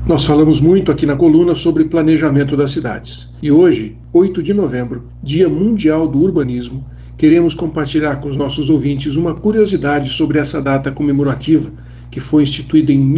Nós falamos muito aqui na coluna sobre planejamento das cidades. E hoje, 8 de novembro, Dia Mundial do Urbanismo, queremos compartilhar com os nossos ouvintes uma curiosidade sobre essa data comemorativa, que foi instituída em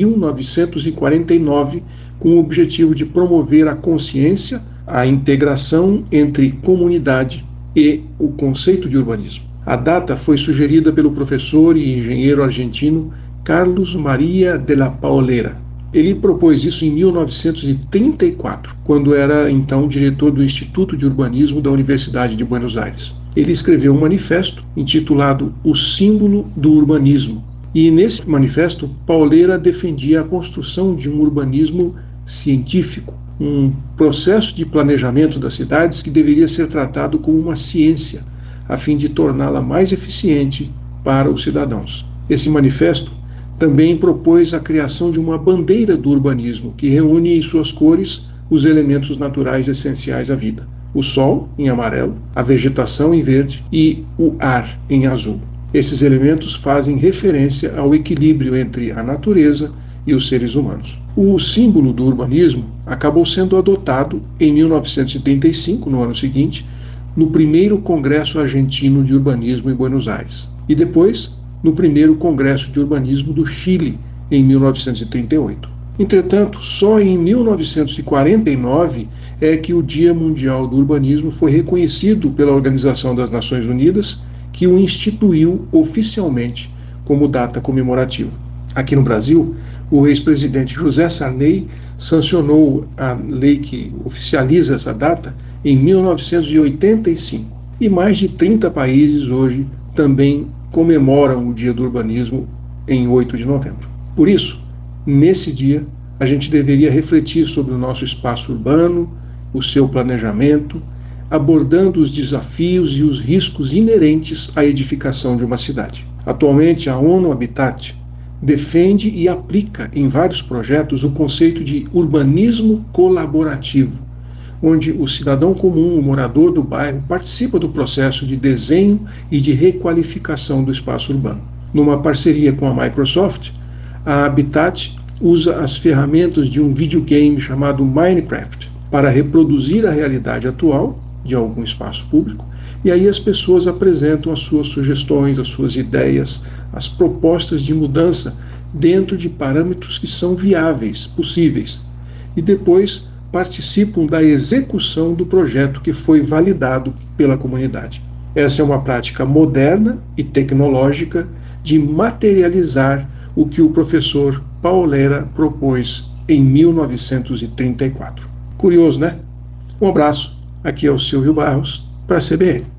1949 com o objetivo de promover a consciência, a integração entre comunidade e o conceito de urbanismo. A data foi sugerida pelo professor e engenheiro argentino Carlos Maria de la Paolera. Ele propôs isso em 1934, quando era então diretor do Instituto de Urbanismo da Universidade de Buenos Aires. Ele escreveu um manifesto intitulado O Símbolo do Urbanismo. E nesse manifesto, Paolera defendia a construção de um urbanismo científico, um processo de planejamento das cidades que deveria ser tratado como uma ciência, a fim de torná-la mais eficiente para os cidadãos. Esse manifesto também propôs a criação de uma bandeira do urbanismo, que reúne em suas cores os elementos naturais essenciais à vida: o sol, em amarelo, a vegetação, em verde, e o ar, em azul. Esses elementos fazem referência ao equilíbrio entre a natureza e os seres humanos. O símbolo do urbanismo acabou sendo adotado em 1935, no ano seguinte, no primeiro Congresso Argentino de Urbanismo em Buenos Aires, e depois no primeiro Congresso de Urbanismo do Chile, em 1938. Entretanto, só em 1949 é que o Dia Mundial do Urbanismo foi reconhecido pela Organização das Nações Unidas, que o instituiu oficialmente como data comemorativa. Aqui no Brasil, o ex-presidente José Sarney sancionou a lei que oficializa essa data em 1985. E mais de 30 países hoje também comemoram o Dia do Urbanismo em 8 de novembro. Por isso, nesse dia, a gente deveria refletir sobre o nosso espaço urbano, o seu planejamento, abordando os desafios e os riscos inerentes à edificação de uma cidade. Atualmente, a ONU Habitat defende e aplica em vários projetos o conceito de urbanismo colaborativo, onde o cidadão comum, o morador do bairro, participa do processo de desenho e de requalificação do espaço urbano. Numa parceria com a Microsoft, a Habitat usa as ferramentas de um videogame chamado Minecraft para reproduzir a realidade atual de algum espaço público, e aí as pessoas apresentam as suas sugestões, as suas ideias, as propostas de mudança dentro de parâmetros que são viáveis, possíveis, e depois participam da execução do projeto que foi validado pela comunidade. Essa é uma prática moderna e tecnológica de materializar o que o professor Paolera propôs em 1934. Curioso, né? Um abraço, aqui é o Silvio Barros, para a CBN.